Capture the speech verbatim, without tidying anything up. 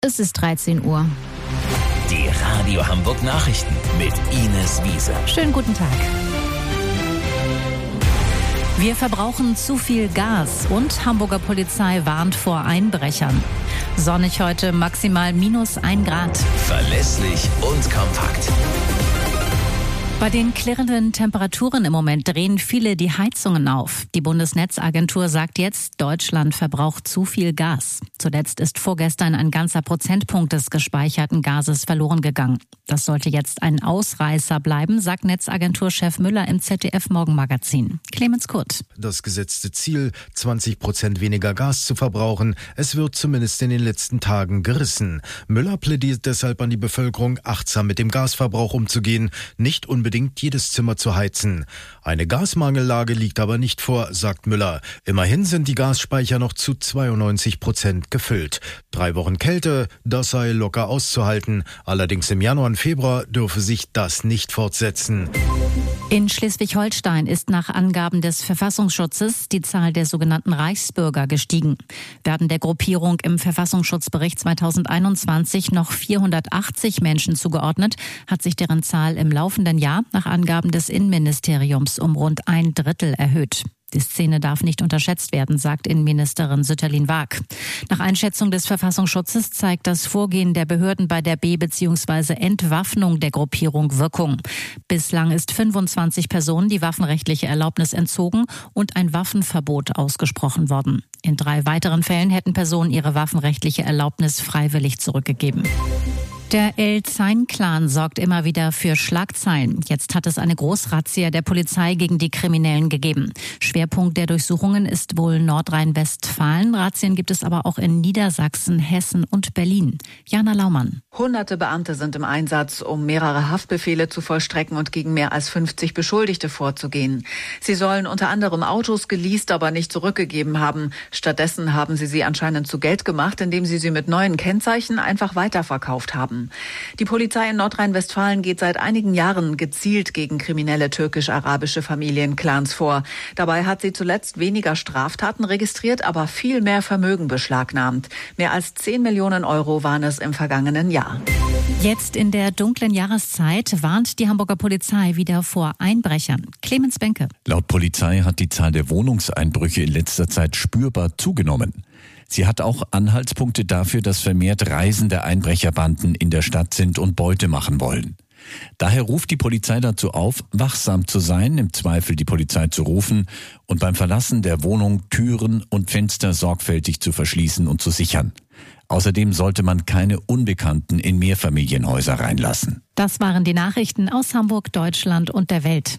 Es ist dreizehn Uhr. Die Radio Hamburg Nachrichten mit Ines Wiese. Schönen guten Tag. Wir verbrauchen zu viel Gas und Hamburger Polizei warnt vor Einbrechern. Sonnig heute, maximal minus ein Grad. Verlässlich und kompakt. Bei den klirrenden Temperaturen im Moment drehen viele die Heizungen auf. Die Bundesnetzagentur sagt jetzt, Deutschland verbraucht zu viel Gas. Zuletzt ist vorgestern ein ganzer Prozentpunkt des gespeicherten Gases verloren gegangen. Das sollte jetzt ein Ausreißer bleiben, sagt Netzagenturchef Müller im Z D F-Morgenmagazin. Clemens Kurt. Das gesetzte Ziel, zwanzig Prozent weniger Gas zu verbrauchen, es wird zumindest in den letzten Tagen gerissen. Müller plädiert deshalb an die Bevölkerung, achtsam mit dem Gasverbrauch umzugehen, nicht unbedingt jedes Zimmer zu heizen. Eine Gasmangellage liegt aber nicht vor, sagt Müller. Immerhin sind die Gasspeicher noch zu zweiundneunzig Prozent gefüllt. Drei Wochen Kälte, das sei locker auszuhalten. Allerdings im Januar und Februar dürfe sich das nicht fortsetzen. In Schleswig-Holstein ist nach Angaben des Verfassungsschutzes die Zahl der sogenannten Reichsbürger gestiegen. Werden der Gruppierung im Verfassungsschutzbericht zweitausendeinundzwanzig noch vierhundertachtzig Menschen zugeordnet, hat sich deren Zahl im laufenden Jahr nach Angaben des Innenministeriums um rund ein Drittel erhöht. Die Szene darf nicht unterschätzt werden, sagt Innenministerin Sütterlin-Waag. Nach Einschätzung des Verfassungsschutzes zeigt das Vorgehen der Behörden bei der B- bzw. Entwaffnung der Gruppierung Wirkung. Bislang ist fünfundzwanzig Personen die waffenrechtliche Erlaubnis entzogen und ein Waffenverbot ausgesprochen worden. In drei weiteren Fällen hätten Personen ihre waffenrechtliche Erlaubnis freiwillig zurückgegeben. Der El-Zain-Clan sorgt immer wieder für Schlagzeilen. Jetzt hat es eine Großrazzia der Polizei gegen die Kriminellen gegeben. Schwerpunkt der Durchsuchungen ist wohl Nordrhein-Westfalen. Razzien gibt es aber auch in Niedersachsen, Hessen und Berlin. Jana Laumann. Hunderte Beamte sind im Einsatz, um mehrere Haftbefehle zu vollstrecken und gegen mehr als fünfzig Beschuldigte vorzugehen. Sie sollen unter anderem Autos geleast, aber nicht zurückgegeben haben. Stattdessen haben sie sie anscheinend zu Geld gemacht, indem sie sie mit neuen Kennzeichen einfach weiterverkauft haben. Die Polizei in Nordrhein-Westfalen geht seit einigen Jahren gezielt gegen kriminelle türkisch-arabische Familienclans vor. Dabei hat sie zuletzt weniger Straftaten registriert, aber viel mehr Vermögen beschlagnahmt. Mehr als zehn Millionen Euro waren es im vergangenen Jahr. Jetzt in der dunklen Jahreszeit warnt die Hamburger Polizei wieder vor Einbrechern. Clemens Benke. Laut Polizei hat die Zahl der Wohnungseinbrüche in letzter Zeit spürbar zugenommen. Sie hat auch Anhaltspunkte dafür, dass vermehrt reisende Einbrecherbanden in der Stadt sind und Beute machen wollen. Daher ruft die Polizei dazu auf, wachsam zu sein, im Zweifel die Polizei zu rufen und beim Verlassen der Wohnung Türen und Fenster sorgfältig zu verschließen und zu sichern. Außerdem sollte man keine Unbekannten in Mehrfamilienhäuser reinlassen. Das waren die Nachrichten aus Hamburg, Deutschland und der Welt.